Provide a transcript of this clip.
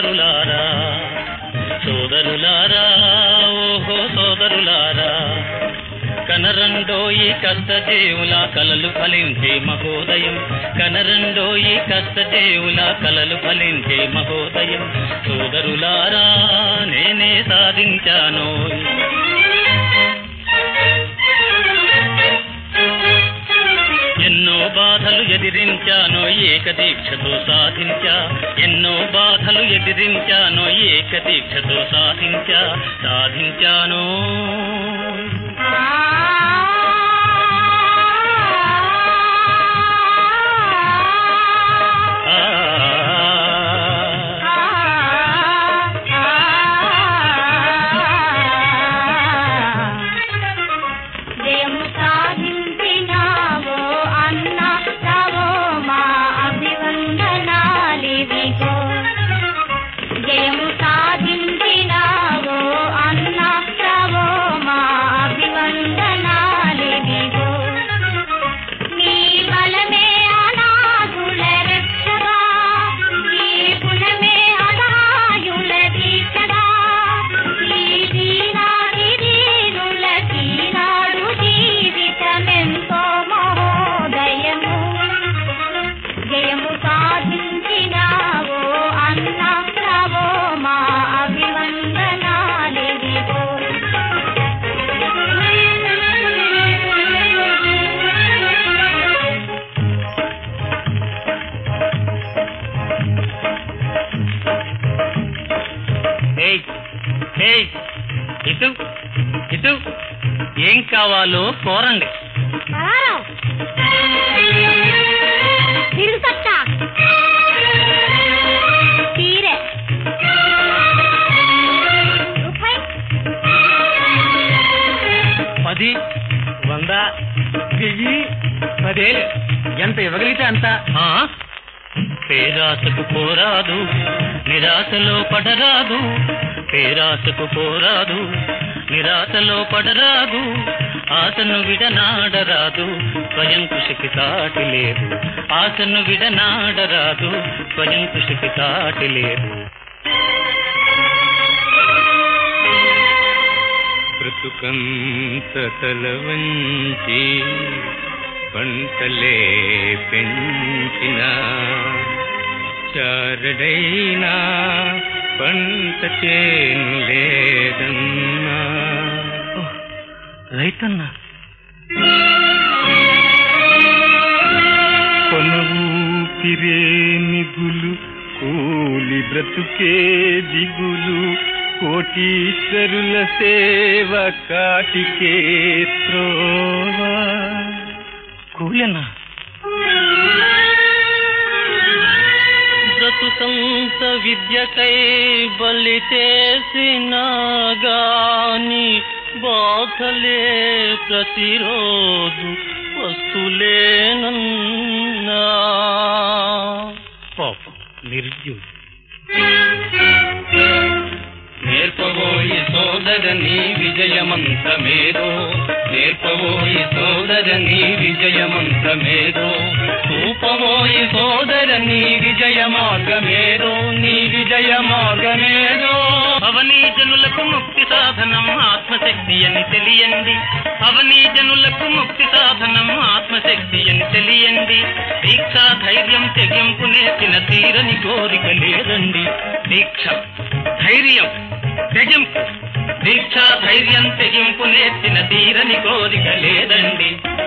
సోదరులారా సోదరులారా ఓహో సోదరులారా కనరండోయి కష్టజీవుల కలలు ఫలించే మహోదయం కనరండోయి కష్టజీవుల కలలు ఫలించే మహోదయం సోదరులారా నేనే సాధించాను ఎన్నో బాధలు ఎదిరించానో ఏకదీక్షతో సాధించా ఎన్నో బాధలు ఎదిరించానో ఏకదీక్షతో సాధించాను ఇటు ఏం కావాలో కోరండి తీరే 10 100 1000 10,000 ఎంత ఇవ్వగలిగితే అంత పేరాసకు పోరాదు నిరాశలో పడరాదు పేరాసకు పోరాదు నిరాశలో పడరాదు ఆశను విడనాడరాదు స్వయం కృషికి సాటి లేదు ఆశను విడనాడరాదు స్వయం కృషికి సాటి లేదు బ్రతుకంత తల వంచి పంటలే పెంచిన చారడైనా పంట చేను లేదన్నా రైతన్నా కొనవూపిరే నిగులు కూలి బ్రతుకే దిగులు కోటీశ్వరుల సేవ కాటికే త్రోవా కూలన్నా బ్రతుకంత విద్యకై బలి చేసినా గాని బాధలే ప్రతిరోజు వస్తులేనన్నా పాపం నిర్జీవుడు నేర్పబోయి సోదరని విజయమంతమేదో నేర్పబోయి సోదరని విజయమంతమేదో చూపబోయి సోదరని విజయ మార్గమేదో నీ విజయ మార్గమేదో అవనీ జనులకు ముక్తి సాధనం ఆత్మశక్తి అని తెలియండి అవనీ జనులకు ముక్తి సాధనం ఆత్మశక్తి అని తెలియండి దీక్ష ధైర్యం తెగింపు నేర్చిన తీరని కోరిక లేదండి దీక్ష ధైర్యం తెగింపు దీక్ష ధైర్యం తెగింపు నేర్చిన తీరని కోరిక లేదండి